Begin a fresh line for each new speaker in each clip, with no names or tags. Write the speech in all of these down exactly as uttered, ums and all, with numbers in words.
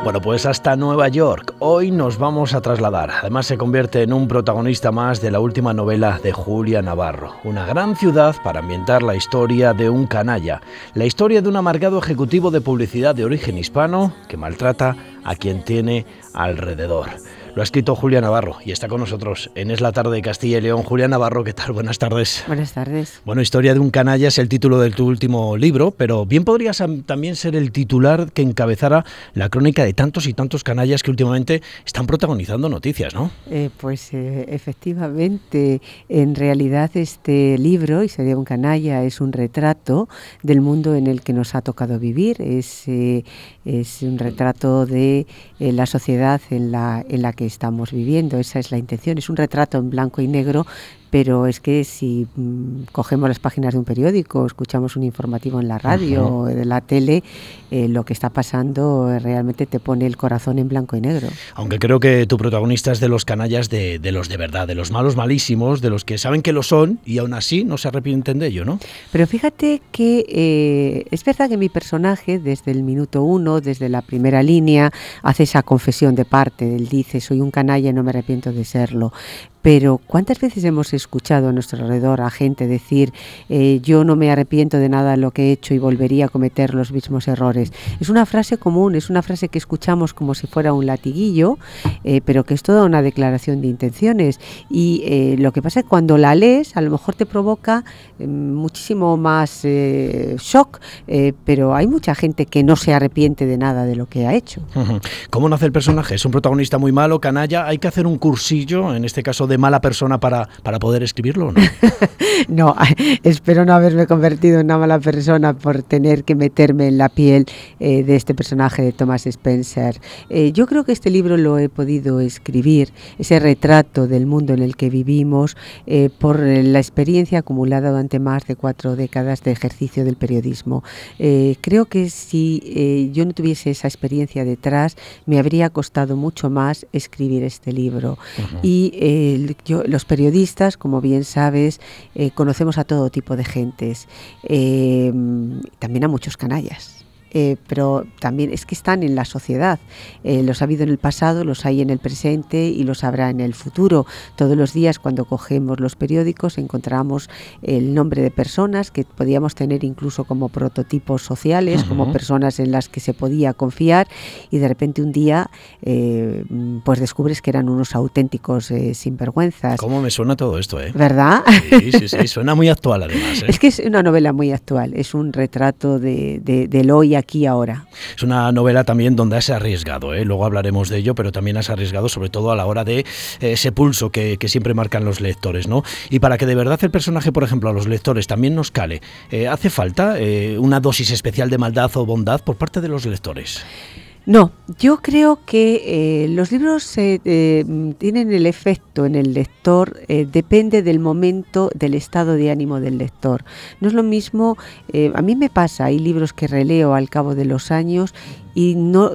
Bueno, pues hasta Nueva York. Hoy nos vamos a trasladar. Además se convierte en un protagonista más de la última novela de Julia Navarro. Una gran ciudad para ambientar la historia de un canalla. La historia de un amargado ejecutivo de publicidad de origen hispano que maltrata a quien tiene alrededor. Lo ha escrito Julia Navarro y está con nosotros en Es la Tarde de Castilla y León. Julia Navarro, ¿qué tal? Buenas tardes.
Buenas tardes.
Bueno, Historia de un canalla es el título de tu último libro, pero bien podría también ser el titular que encabezara la crónica de tantos y tantos canallas que últimamente están protagonizando noticias, ¿no?
Eh, pues eh, efectivamente, en realidad este libro, Historia de un canalla, es un retrato del mundo en el que nos ha tocado vivir. Es, eh, es un retrato de eh, la sociedad en la, en la que estamos viviendo. Esa es la intención. Es un retrato en blanco y negro, pero es que si mmm, cogemos las páginas de un periódico, escuchamos un informativo en la radio o de la tele, eh, lo que está pasando realmente te pone el corazón en blanco y negro.
Aunque creo que tu protagonista es de los canallas de, de los de verdad, de los malos malísimos, de los que saben que lo son y aún así no se arrepienten de ello, ¿no?
Pero fíjate que eh, es verdad que mi personaje, desde el minuto uno, desde la primera línea, hace esa confesión de parte. Él dice, soy un canalla y no me arrepiento de serlo. Pero ¿cuántas veces hemos escuchado a nuestro alrededor a gente decir eh, yo no me arrepiento de nada de lo que he hecho y volvería a cometer los mismos errores? Es una frase común, es una frase que escuchamos como si fuera un latiguillo, eh, pero que es toda una declaración de intenciones. Y eh, lo que pasa es que cuando la lees a lo mejor te provoca eh, muchísimo más eh, shock, eh, pero hay mucha gente que no se arrepiente de nada de lo que ha hecho.
¿Cómo nace el personaje? ¿Es un protagonista muy malo, canalla? ¿Hay que hacer un cursillo, en este caso de mala persona, para, para poder escribirlo, ¿no?
No, espero no haberme convertido en una mala persona por tener que meterme en la piel eh, de este personaje de Thomas Spencer. Eh, yo creo que este libro lo he podido escribir, ese retrato del mundo en el que vivimos, eh, por la experiencia acumulada durante más de cuatro décadas de ejercicio del periodismo. Eh, creo que si eh, yo no tuviese esa experiencia detrás, me habría costado mucho más escribir este libro. Uh-huh. Y eh, Yo, los periodistas, como bien sabes, eh, conocemos a todo tipo de gentes, eh, también a muchos canallas. Eh, pero también es que están en la sociedad, eh, los ha habido en el pasado, los hay en el presente y los habrá en el futuro. Todos los días cuando cogemos los periódicos encontramos el nombre de personas que podíamos tener incluso como prototipos sociales, uh-huh. como personas en las que se podía confiar, y de repente un día eh, pues descubres que eran unos auténticos eh, sinvergüenzas.
¿Cómo me suena todo esto, eh?
¿Verdad?
Sí, sí, sí, suena muy actual además, ¿eh?
Es que es una novela muy actual, es un retrato de, de, del hoy aquí ahora.
Es una novela también donde has arriesgado, ¿eh? Luego hablaremos de ello, pero también has arriesgado sobre todo a la hora de eh, ese pulso que, que siempre marcan los lectores, ¿no? Y para que de verdad el personaje, por ejemplo, a los lectores también nos cale, eh, ¿hace falta eh, una dosis especial de maldad o bondad por parte de los lectores?
No, yo creo que eh, los libros eh, eh, tienen el efecto en el lector, eh, depende del momento, del estado de ánimo del lector. No es lo mismo, eh, a mí me pasa, hay libros que releo al cabo de los años y no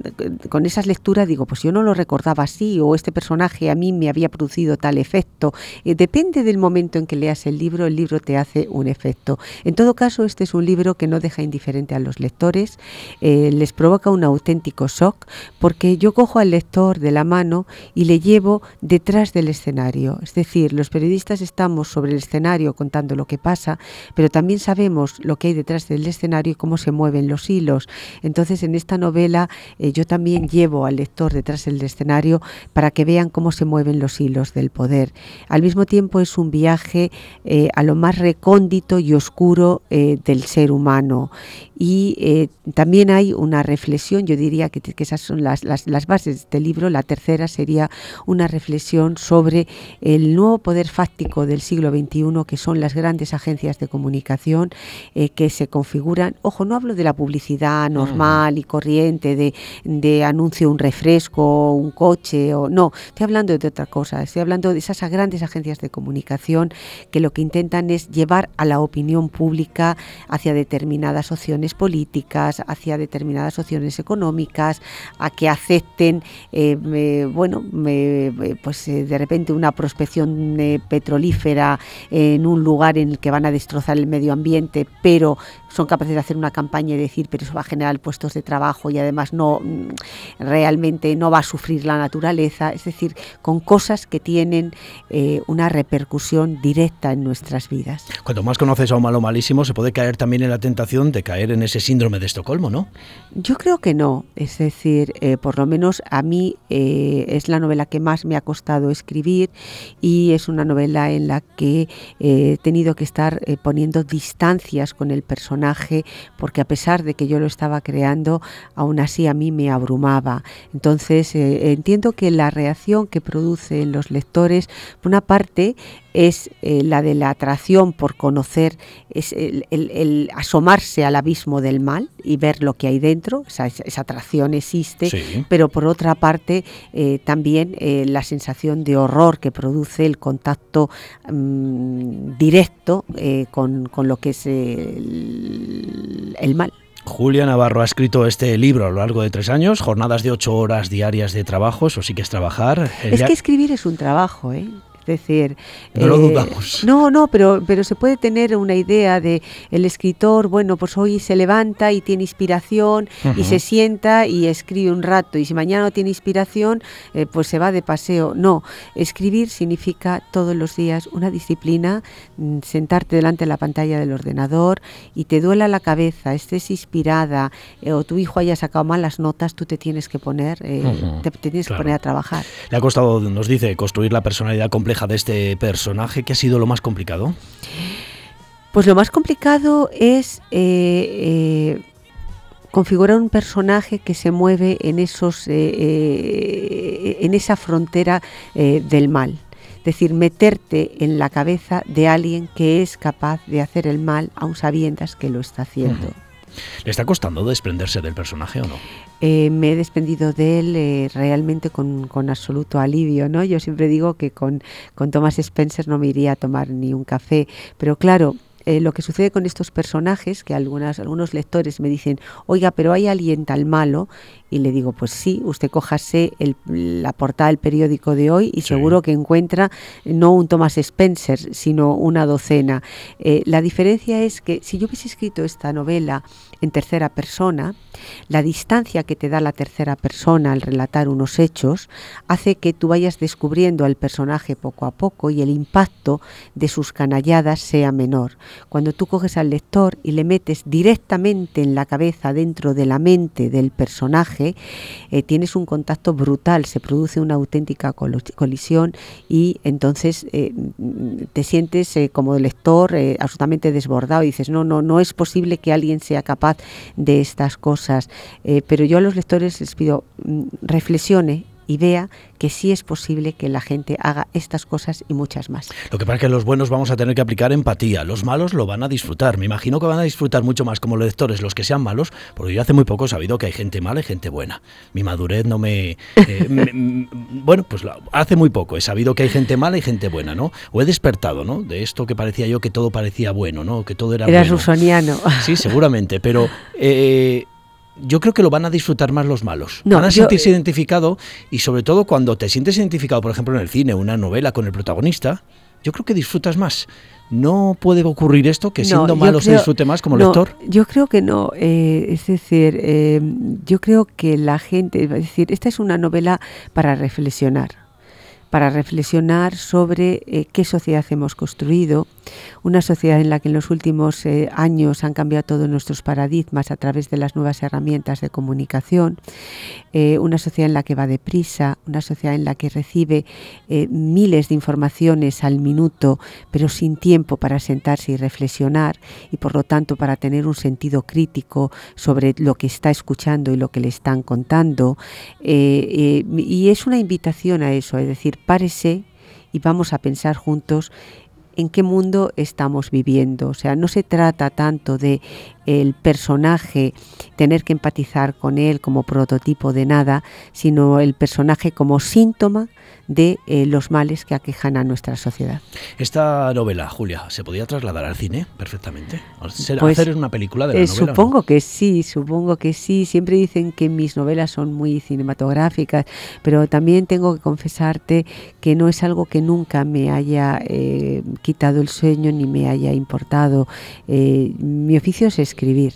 con esas lecturas digo, pues yo no lo recordaba así, o este personaje a mí me había producido tal efecto. Eh, depende del momento en que leas el libro, el libro te hace un efecto. En todo caso, este es un libro que no deja indiferente a los lectores, eh, les provoca un auténtico shock, porque yo cojo al lector de la mano y le llevo detrás del escenario. Es decir, los periodistas estamos sobre el escenario contando lo que pasa, pero también sabemos lo que hay detrás del escenario y cómo se mueven los hilos. Entonces, en esta novela eh, yo también llevo al lector detrás del escenario para que vean cómo se mueven los hilos del poder. Al mismo tiempo es un viaje eh, a lo más recóndito y oscuro eh, del ser humano, y eh, también hay una reflexión, yo diría que, que esas son las, las, las bases de este libro. La tercera sería una reflexión sobre el nuevo poder fáctico del siglo veintiuno, que son las grandes agencias de comunicación eh, que se configuran. Ojo, no hablo de la publicidad normal y corriente, de, de anuncio un refresco, un coche, o no, estoy hablando de otra cosa, estoy hablando de esas grandes agencias de comunicación que lo que intentan es llevar a la opinión pública hacia determinadas opciones políticas, hacia determinadas opciones económicas, a que acepten, eh, eh, bueno, eh, pues eh, de repente una prospección eh, petrolífera en un lugar en el que van a destrozar el medio ambiente, pero son capaces de hacer una campaña y decir, pero eso va a generar puestos de trabajo y además no realmente no va a sufrir la naturaleza, es decir, con cosas que tienen eh, una repercusión directa en nuestras vidas.
Cuanto más conoces a un malo malísimo, se puede caer también en la tentación de caer en ese síndrome de Estocolmo, ¿no?
Yo creo que no, es decir, eh, por lo menos a mí eh, es la novela que más me ha costado escribir y es una novela en la que eh, he tenido que estar eh, poniendo distancias con el personaje, porque a pesar de que yo lo estaba creando, aún así a mí me abrumaba. Entonces eh, entiendo que la reacción que produce en los lectores, por una parte, es eh, la de la atracción por conocer, es el, el, el asomarse al abismo del mal y ver lo que hay dentro, esa, esa atracción existe, sí. Pero por otra parte eh, también eh, la sensación de horror que produce el contacto mmm, directo eh, con, con lo que es el, el mal.
Julia Navarro ha escrito este libro a lo largo de tres años, jornadas de ocho horas diarias de trabajo, eso sí que es trabajar.
Es Ella... que escribir es un trabajo, ¿eh? Es decir,
no eh, lo dudamos.
No, no, pero, pero se puede tener una idea de el escritor, bueno, pues hoy se levanta y tiene inspiración uh-huh. y se sienta y escribe un rato, y si mañana no tiene inspiración, eh, pues se va de paseo. No, escribir significa todos los días una disciplina, mm, sentarte delante de la pantalla del ordenador y te duela la cabeza, estés inspirada eh, o tu hijo haya sacado malas notas, tú te tienes que poner, eh, uh-huh. te, te tienes claro. que poner a trabajar.
Le ha costado, nos dice, construir la personalidad compleja de este personaje. ¿Qué ha sido lo más complicado?
Pues lo más complicado es eh, eh, configurar un personaje que se mueve en esos eh, eh, en esa frontera eh, del mal. Es decir, meterte en la cabeza de alguien que es capaz de hacer el mal aun sabiendas que lo está haciendo. Uh-huh.
¿Le está costando desprenderse del personaje o no?
Eh, me he desprendido de él eh, realmente con, con absoluto alivio, ¿no? Yo siempre digo que con, con Thomas Spencer no me iría a tomar ni un café, pero claro, eh, lo que sucede con estos personajes, que algunas, algunos lectores me dicen, oiga, pero hay alguien tan malo, y le digo, pues sí, usted cójase el, la portada del periódico de hoy y sí. seguro que encuentra no un Thomas Spencer, sino una docena. Eh, la diferencia es que si yo hubiese escrito esta novela en tercera persona, la distancia que te da la tercera persona al relatar unos hechos hace que tú vayas descubriendo al personaje poco a poco y el impacto de sus canalladas sea menor. Cuando tú coges al lector y le metes directamente en la cabeza, dentro de la mente del personaje, eh, tienes un contacto brutal, se produce una auténtica colisión y entonces eh, te sientes eh, como lector eh, absolutamente desbordado y dices, no, no, no es posible que alguien sea capaz de estas cosas. Eh, pero yo a los lectores les pido, mm, reflexione y vea que sí es posible que la gente haga estas cosas y muchas más.
Lo que pasa es que los buenos vamos a tener que aplicar empatía, los malos lo van a disfrutar, me imagino que van a disfrutar mucho más como lectores los que sean malos, porque yo hace muy poco he sabido que hay gente mala y gente buena. Mi madurez no me... Eh, me bueno, pues hace muy poco he sabido que hay gente mala y gente buena, ¿no? O he despertado, ¿no? De esto que parecía yo que todo parecía bueno, ¿no? Que todo era
Era
bueno.
rusoniano.
Sí, seguramente, pero... Eh, yo creo que lo van a disfrutar más los malos.
No,
van a
yo,
sentirse identificado y sobre todo cuando te sientes identificado, por ejemplo, en el cine, una novela con el protagonista, yo creo que disfrutas más. ¿No puede ocurrir esto, que siendo
no,
malo
creo,
se disfrute más como
no,
lector?
Yo creo que no. Eh, es decir, eh, yo creo que la gente... Es decir, esta es una novela para reflexionar. para reflexionar sobre eh, qué sociedad hemos construido, una sociedad en la que en los últimos eh, años han cambiado todos nuestros paradigmas a través de las nuevas herramientas de comunicación, eh, una sociedad en la que va deprisa, una sociedad en la que recibe eh, miles de informaciones al minuto, pero sin tiempo para sentarse y reflexionar, y por lo tanto para tener un sentido crítico sobre lo que está escuchando y lo que le están contando, eh, eh, y es una invitación a eso, es decir, párese y vamos a pensar juntos en qué mundo estamos viviendo. O sea, no se trata tanto de el personaje, tener que empatizar con él como prototipo de nada, sino el personaje como síntoma de eh, los males que aquejan a nuestra sociedad.
Esta novela, Julia, ¿se podía trasladar al cine perfectamente? ¿Hacer
pues,
una película de la
eh,
novela?
Supongo
¿no?
que sí, supongo que sí. Siempre dicen que mis novelas son muy cinematográficas, pero también tengo que confesarte que no es algo que nunca me haya eh, quitado el sueño ni me haya importado. Eh, mi oficio es escribir.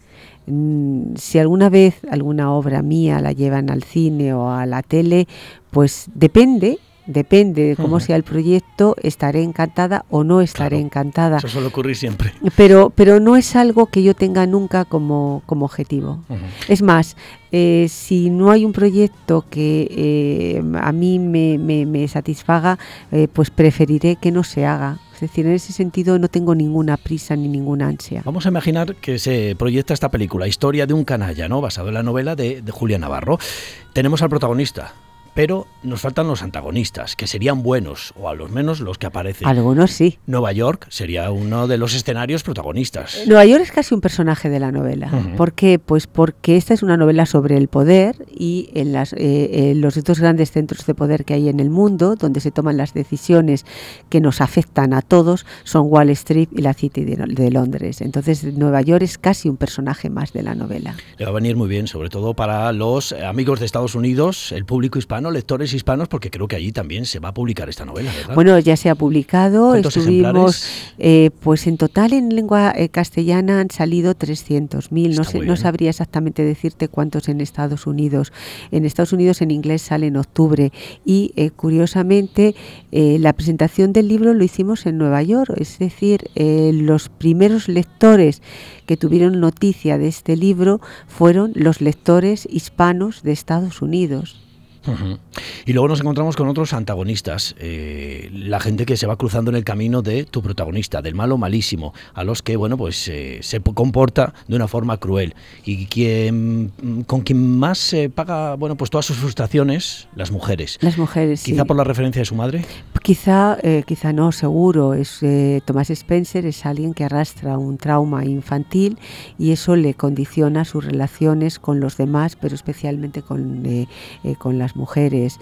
Si alguna vez alguna obra mía la llevan al cine o a la tele, pues depende, depende de cómo uh-huh. sea el proyecto, estaré encantada o no estaré claro, encantada.
Eso suele ocurrir siempre.
Pero, pero no es algo que yo tenga nunca como, como objetivo. Uh-huh. Es más, eh, si no hay un proyecto que eh, a mí me, me, me satisfaga, eh, pues preferiré que no se haga. Es decir, en ese sentido no tengo ninguna prisa ni ninguna ansia.
Vamos a imaginar que se proyecta esta película, Historia de un canalla, ¿no? Basado en la novela de, de Julia Navarro. Tenemos al protagonista, pero nos faltan los antagonistas, que serían buenos, o a lo menos los que aparecen.
Algunos sí.
Nueva York sería uno de los escenarios protagonistas.
Nueva York es casi un personaje de la novela. Uh-huh. ¿Por qué? Pues porque esta es una novela sobre el poder y en, las, eh, en los dos grandes centros de poder que hay en el mundo, donde se toman las decisiones que nos afectan a todos, son Wall Street y la City de, de Londres. Entonces Nueva York es casi un personaje más de la novela.
Le va a venir muy bien, sobre todo para los amigos de Estados Unidos, el público hispano, lectores hispanos, porque creo que allí también se va a publicar esta novela, ¿verdad?
Bueno, ya se ha publicado.
¿Cuántos
Estuvimos, eh, pues en total en lengua eh, castellana han salido trescientos mil. No, sé, no sabría exactamente decirte cuántos en Estados Unidos. En Estados Unidos en inglés sale en octubre y eh, curiosamente eh, la presentación del libro lo hicimos en Nueva York, es decir, eh, los primeros lectores que tuvieron noticia de este libro fueron los lectores hispanos de Estados Unidos.
Uh-huh. Y luego nos encontramos con otros antagonistas, eh, la gente que se va cruzando en el camino de tu protagonista, del malo malísimo, a los que bueno pues eh, se comporta de una forma cruel y quien con quien más se paga bueno pues todas sus frustraciones, las mujeres.
Las mujeres,
quizá
sí.
por la referencia de su madre.
Quizá, eh, quizá no, seguro. Es eh, Thomas Spencer es alguien que arrastra un trauma infantil y eso le condiciona sus relaciones con los demás, pero especialmente con eh, eh, con las mujeres.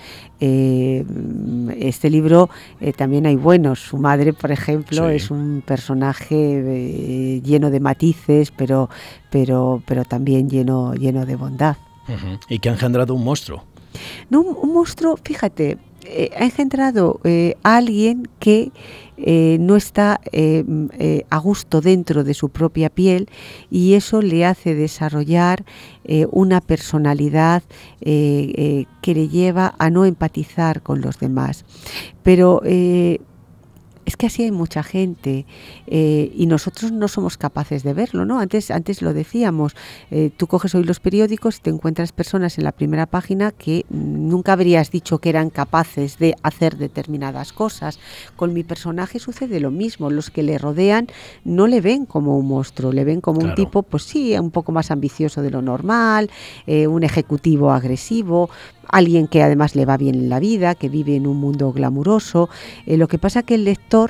Eh, este libro eh, también hay buenos. Su madre, por ejemplo, sí. es un personaje eh, lleno de matices, pero, pero, pero también lleno, lleno de bondad.
Uh-huh. Y que ha engendrado un monstruo.
No, un, un monstruo, fíjate, eh, ha engendrado eh, a alguien que eh, no está eh, eh, a gusto dentro de su propia piel y eso le hace desarrollar eh, una personalidad eh, eh, que le lleva a no empatizar con los demás. Pero eh, es que así hay mucha gente eh, y nosotros no somos capaces de verlo, ¿no? Antes, antes lo decíamos, eh, tú coges hoy los periódicos y te encuentras personas en la primera página que nunca habrías dicho que eran capaces de hacer determinadas cosas. Con mi personaje sucede lo mismo, los que le rodean no le ven como un monstruo, le ven como claro. un tipo, pues sí, un poco más ambicioso de lo normal, eh, un ejecutivo agresivo, alguien que además le va bien en la vida, que vive en un mundo glamuroso. Eh, lo que pasa que el lector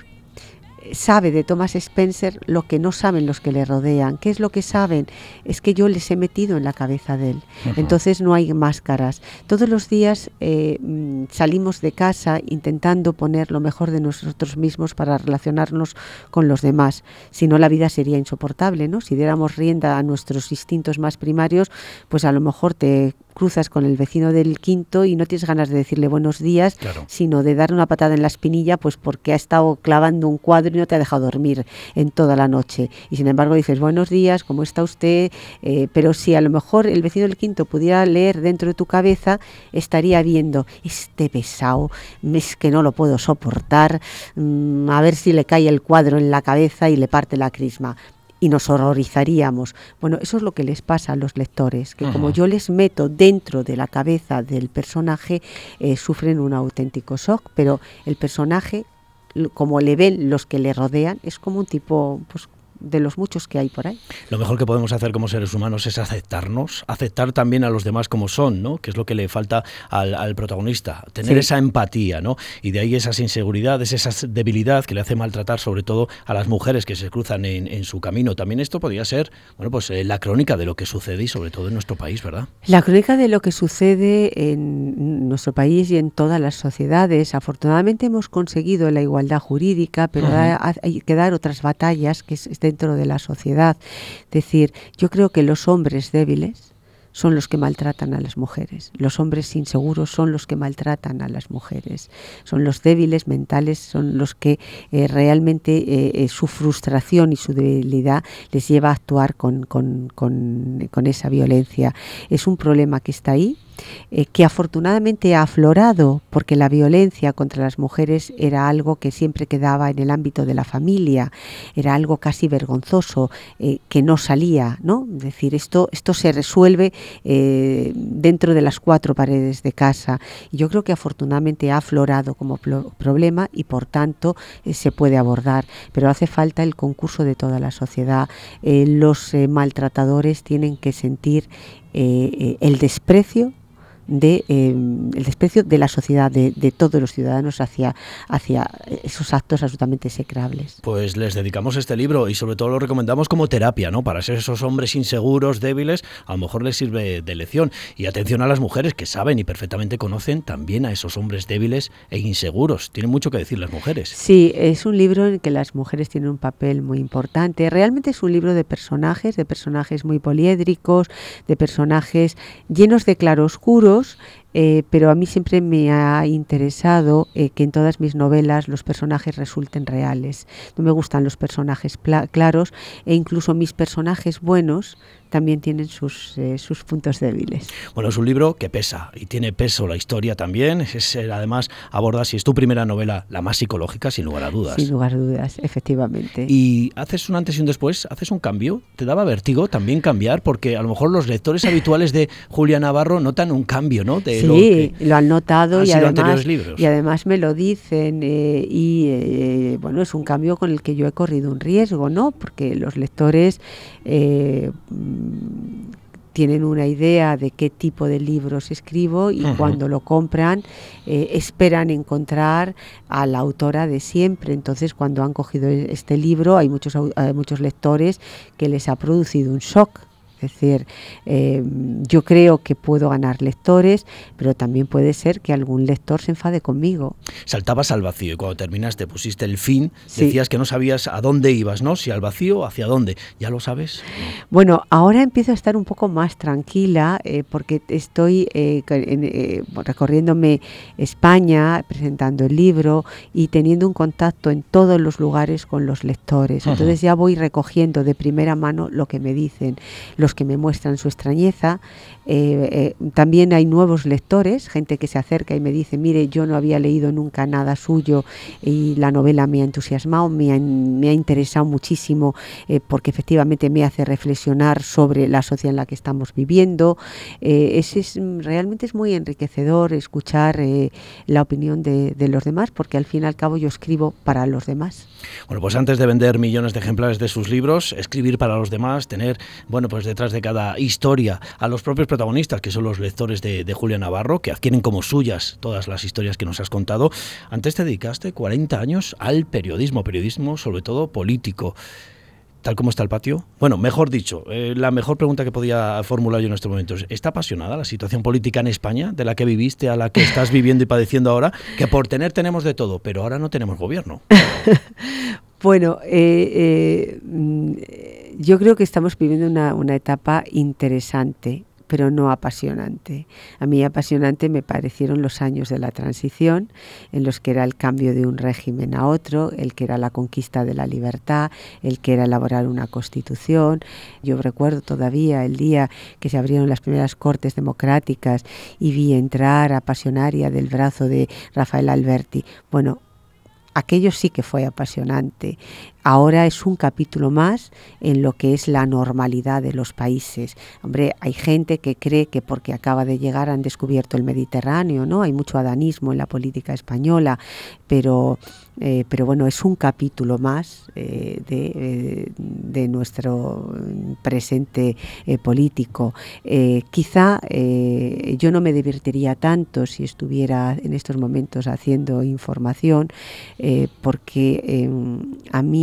sabe de Thomas Spencer lo que no saben los que le rodean. ¿Qué es lo que saben? Es que yo les he metido en la cabeza de él. Uh-huh. Entonces no hay máscaras. Todos los días eh, salimos de casa intentando poner lo mejor de nosotros mismos para relacionarnos con los demás. Si no, la vida sería insoportable, ¿no? Si diéramos rienda a nuestros instintos más primarios, pues a lo mejor te cruzas con el vecino del quinto y no tienes ganas de decirle buenos días, claro. sino de darle una patada en la espinilla, pues porque ha estado clavando un cuadro y no te ha dejado dormir en toda la noche. Y sin embargo dices buenos días, ¿cómo está usted? Eh, pero si a lo mejor el vecino del quinto pudiera leer dentro de tu cabeza, estaría viendo, este pesado, es que no lo puedo soportar, mmm, a ver si le cae el cuadro en la cabeza y le parte la crisma. Y nos horrorizaríamos. Bueno, eso es lo que les pasa a los lectores, que uh-huh. como yo les meto dentro de la cabeza del personaje, eh, sufren un auténtico shock, pero el personaje, como le ven los que le rodean, es como un tipo, pues, de los muchos que hay por ahí.
Lo mejor que podemos hacer como seres humanos es aceptarnos, aceptar también a los demás como son, ¿no? Que es lo que le falta al, al protagonista, tener sí. esa empatía, ¿no? Y de ahí esas inseguridades, esa debilidad que le hace maltratar sobre todo a las mujeres que se cruzan en, en su camino. También esto podría ser, bueno, pues eh, la crónica de lo que sucede y sobre todo en nuestro país, ¿verdad?
La crónica de lo que sucede en nuestro país y en todas las sociedades. Afortunadamente hemos conseguido la igualdad jurídica, pero uh-huh. hay, hay que dar otras batallas que es dentro de la sociedad. Es decir, yo creo que los hombres débiles son los que maltratan a las mujeres. Los hombres inseguros son los que maltratan a las mujeres. Son los débiles mentales, son los que eh, realmente eh, eh, su frustración y su debilidad les lleva a actuar con, con, con, con esa violencia. Es un problema que está ahí, Eh, que afortunadamente ha aflorado, porque la violencia contra las mujeres era algo que siempre quedaba en el ámbito de la familia, era algo casi vergonzoso, eh, que no salía, ¿no? Es decir, esto, esto se resuelve eh, dentro de las cuatro paredes de casa, y yo creo que afortunadamente ha aflorado como pro- problema y por tanto eh, se puede abordar, pero hace falta el concurso de toda la sociedad. Eh, los eh, maltratadores tienen que sentir eh, eh, el desprecio de eh, el desprecio de la sociedad, de, de todos los ciudadanos hacia, hacia esos actos absolutamente execrables.
Pues les dedicamos este libro y sobre todo lo recomendamos como terapia, ¿no? Para ser esos hombres inseguros, débiles, a lo mejor les sirve de lección. Y atención a las mujeres que saben y perfectamente conocen también a esos hombres débiles e inseguros. Tienen mucho que decir las mujeres.
Sí, es un libro en el que las mujeres tienen un papel muy importante. Realmente es un libro de personajes, de personajes muy poliédricos, de personajes llenos de claroscuros. Eh, pero a mí siempre me ha interesado eh, que en todas mis novelas los personajes resulten reales. No me gustan los personajes pla- claros, e incluso mis personajes buenos también tienen sus, eh, sus puntos débiles.
Bueno, es un libro que pesa y tiene peso la historia también. Es, además, aborda, si es tu primera novela, la más psicológica, sin lugar a dudas.
Sin lugar a dudas, efectivamente.
Y haces un antes y un después, haces un cambio. ¿Te daba vértigo también cambiar? Porque a lo mejor los lectores habituales de Julia Navarro notan un cambio, ¿no? De
sí,
lo, que
lo han notado y además,
libros.
y además me lo dicen eh, y eh, bueno, es un cambio con el que yo he corrido un riesgo, ¿no? Porque los lectores eh, tienen una idea de qué tipo de libros escribo y uh-huh. cuando lo compran eh, esperan encontrar a la autora de siempre. Entonces, cuando han cogido este libro, hay muchos, hay muchos lectores que les ha producido un shock. Es decir, eh, yo creo que puedo ganar lectores, pero también puede ser que algún lector se enfade conmigo.
Saltabas al vacío y cuando terminaste pusiste el fin,
sí.
Decías que no sabías a dónde ibas, ¿no? Si al vacío o hacia dónde. ¿Ya lo sabes?
Bueno, ahora empiezo a estar un poco más tranquila eh, porque estoy eh, en, eh, recorriéndome España, presentando el libro y teniendo un contacto en todos los lugares con los lectores. Entonces uh-huh. ya voy recogiendo de primera mano lo que me dicen, los que me muestran su extrañeza. Eh, eh, también hay nuevos lectores, gente que se acerca y me dice, mire, yo no había leído nunca nada suyo y la novela me ha entusiasmado, me ha, me ha interesado muchísimo eh, porque efectivamente me hace reflexionar sobre la sociedad en la que estamos viviendo. Eh, es, es, realmente es muy enriquecedor escuchar eh, la opinión de, de los demás, porque al fin y al cabo yo escribo para los demás.
Bueno, pues antes de vender millones de ejemplares de sus libros, escribir para los demás, tener, bueno, pues detrás de cada historia a los propios protagonistas, que son los lectores de, de Julia Navarro, que adquieren como suyas todas las historias que nos has contado. Antes te dedicaste cuarenta años al periodismo, periodismo sobre todo político. ¿Tal como está el patio? Bueno, mejor dicho, eh, la mejor pregunta que podía formular yo en estos momentos. ¿Está apasionada la situación política en España, de la que viviste a la que estás viviendo y padeciendo ahora? Que por tener tenemos de todo, pero ahora no tenemos gobierno.
Bueno, eh, eh, yo creo que estamos viviendo una, una etapa interesante, pero no apasionante. A mí apasionante me parecieron los años de la transición, en los que era el cambio de un régimen a otro, el que era la conquista de la libertad, el que era elaborar una constitución. Yo recuerdo todavía el día que se abrieron las primeras cortes democráticas y vi entrar a Pasionaria del brazo de Rafael Alberti. Bueno, aquello sí que fue apasionante. Ahora es un capítulo más en lo que es la normalidad de los países. Hombre, hay gente que cree que porque acaba de llegar han descubierto el Mediterráneo, ¿no? Hay mucho adanismo en la política española, pero, eh, pero bueno, es un capítulo más eh, de, eh, de nuestro presente eh, político. Eh, quizá eh, yo no me divertiría tanto si estuviera en estos momentos haciendo información, eh, porque eh, a mí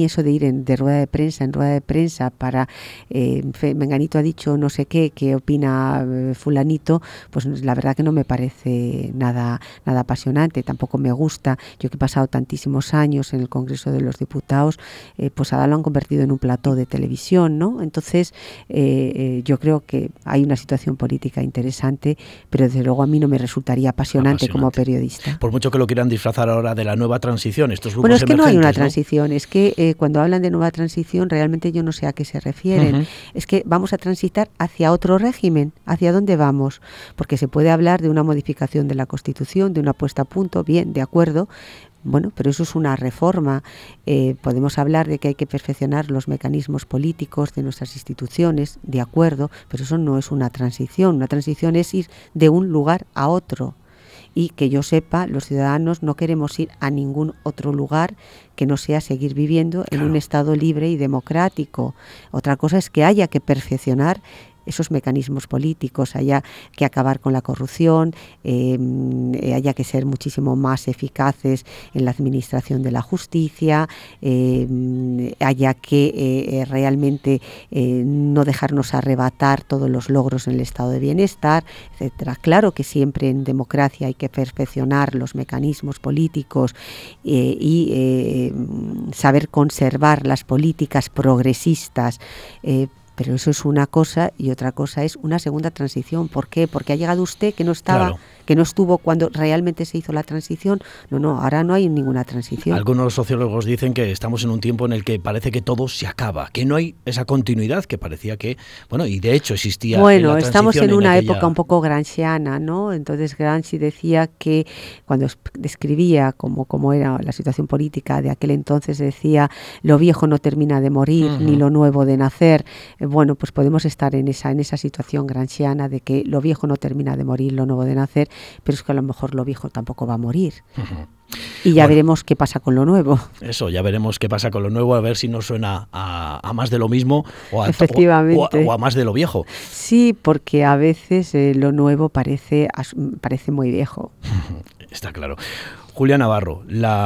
eso de ir en, de rueda de prensa en rueda de prensa para, eh, menganito ha dicho no sé qué, qué opina eh, fulanito, pues la verdad que no me parece nada, nada apasionante, tampoco me gusta. Yo que he pasado tantísimos años en el Congreso de los Diputados, eh, pues ahora lo han convertido en un plató de televisión, ¿no? Entonces, eh, eh, yo creo que hay una situación política interesante, pero desde luego a mí no me resultaría apasionante, apasionante. como periodista.
Por mucho que lo quieran disfrazar ahora de la nueva transición, estos grupos
bueno, es que no hay una
¿no?
transición, es que eh, cuando hablan de nueva transición realmente yo no sé a qué se refieren. Uh-huh. Es que vamos a transitar hacia otro régimen. ¿Hacia dónde vamos? Porque se puede hablar de una modificación de la Constitución, de una puesta a punto, bien, de acuerdo. Bueno, pero eso es una reforma. Eh, podemos hablar de que hay que perfeccionar los mecanismos políticos de nuestras instituciones, de acuerdo, pero eso no es una transición. Una transición es ir de un lugar a otro. Y que yo sepa, los ciudadanos no queremos ir a ningún otro lugar que no sea seguir viviendo en claro. un Estado libre y democrático. Otra cosa es que haya que perfeccionar esos mecanismos políticos, haya que acabar con la corrupción, eh, haya que ser muchísimo más eficaces en la administración de la justicia, eh, haya que eh, realmente eh, no dejarnos arrebatar todos los logros en el estado de bienestar, etcétera. Claro que siempre en democracia hay que perfeccionar los mecanismos políticos eh, y eh, saber conservar las políticas progresistas, eh, pero eso es una cosa y otra cosa es una segunda transición. ¿Por qué? Porque ha llegado usted que no estaba, claro. que no estuvo cuando realmente se hizo la transición. No, no, ahora no hay ninguna transición.
Algunos sociólogos dicen que estamos en un tiempo en el que parece que todo se acaba, que no hay esa continuidad que parecía que, bueno, y de hecho existía.
Bueno,
en la
estamos en una
en aquella...
época un poco gramsciana, ¿no? Entonces Gramsci decía que cuando describía cómo, cómo era la situación política de aquel entonces, decía lo viejo no termina de morir, uh-huh. ni lo nuevo de nacer. Bueno, pues podemos estar en esa en esa situación gramsciana de que lo viejo no termina de morir, lo nuevo de nacer, pero es que a lo mejor lo viejo tampoco va a morir. Uh-huh. Y ya bueno, veremos qué pasa con lo nuevo.
Eso, ya veremos qué pasa con lo nuevo, a ver si nos suena a, a más de lo mismo o a,
Efectivamente.
O, o, a, o a más de lo viejo.
Sí, porque a veces eh, lo nuevo parece, parece muy viejo.
Está claro. Julia Navarro,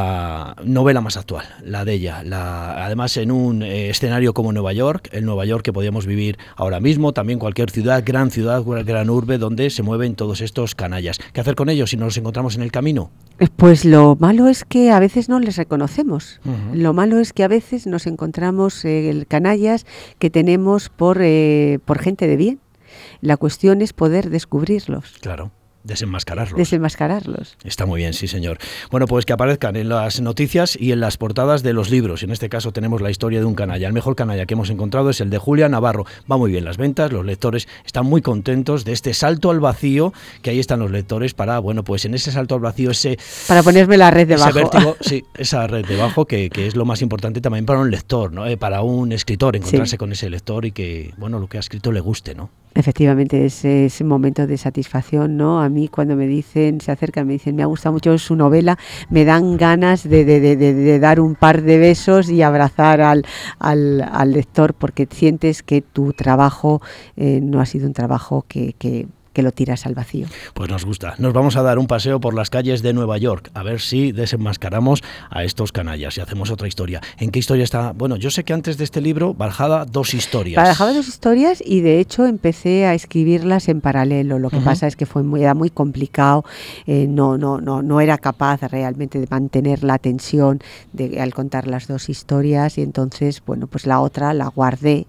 la novela más actual, la de ella, la, además en un eh, escenario como Nueva York, el Nueva York que podíamos vivir ahora mismo, también cualquier ciudad, gran ciudad, gran urbe donde se mueven todos estos canallas. ¿Qué hacer con ellos si nos los encontramos en el camino?
Pues lo malo es que a veces no les reconocemos. Uh-huh. Lo malo es que a veces nos encontramos eh, canallas que tenemos por, eh, por gente de bien. La cuestión es poder descubrirlos.
Claro. Desenmascararlos.
Desenmascararlos.
Está muy bien, sí señor. Bueno, pues que aparezcan en las noticias y en las portadas de los libros. En este caso tenemos la historia de un canalla. El mejor canalla que hemos encontrado es el de Julia Navarro. Va muy bien las ventas, los lectores están muy contentos de este salto al vacío, que ahí están los lectores para, bueno, pues en ese salto al vacío, ese...
Para ponerme la red debajo.
Ese vértigo, sí, esa red debajo que, que es lo más importante también para un lector, ¿no? Eh, para un escritor, encontrarse sí. con ese lector y que, bueno, lo que ha escrito le guste, ¿no?
Efectivamente, es ese momento de satisfacción, ¿no? A mí cuando me dicen, se acercan, me dicen, me ha gustado mucho su novela, me dan ganas de, de, de, de, de dar un par de besos y abrazar al, al, al lector, porque sientes que tu trabajo eh, no ha sido un trabajo que... que que lo tiras al vacío.
Pues nos gusta. Nos vamos a dar un paseo por las calles de Nueva York, a ver si desenmascaramos a estos canallas y hacemos otra historia. ¿En qué historia está? Bueno, yo sé que antes de este libro barajaba dos historias.
Barajaba dos historias y de hecho empecé a escribirlas en paralelo. Lo que uh-huh. pasa es que fue muy, era muy complicado, eh, no, no, no, no era capaz realmente de mantener la tensión de, al contar las dos historias y entonces, bueno, pues la otra la guardé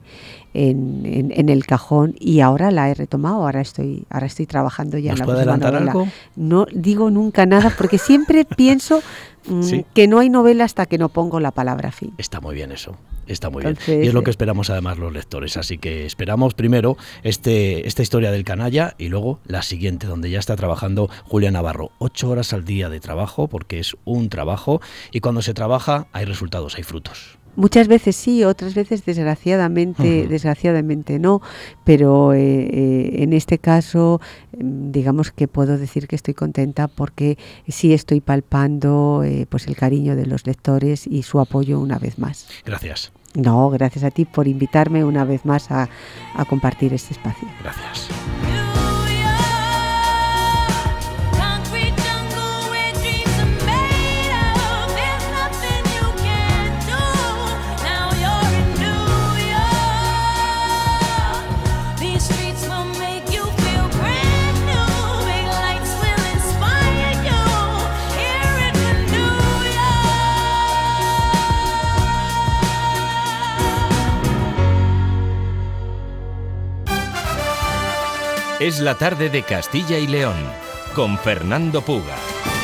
En, en, en el cajón y ahora la he retomado, ahora estoy ahora estoy trabajando ya en la próxima novela.
Algo?
No digo nunca nada porque siempre pienso mm, ¿Sí? que no hay novela hasta que no pongo la palabra fin.
Está muy bien eso, está muy
Entonces,
bien. Y es lo que esperamos además los lectores, así que esperamos primero este esta historia del canalla y luego la siguiente, donde ya está trabajando Julia Navarro. Ocho horas al día de trabajo, porque es un trabajo, y cuando se trabaja hay resultados, hay frutos.
Muchas veces sí, otras veces desgraciadamente, uh-huh. desgraciadamente no, pero eh, eh, en este caso digamos que puedo decir que estoy contenta porque sí estoy palpando eh, pues el cariño de los lectores y su apoyo una vez más.
Gracias.
No, gracias a ti por invitarme una vez más a, a compartir este espacio.
Gracias.
Es la tarde de Castilla y León, con Fernando Puga.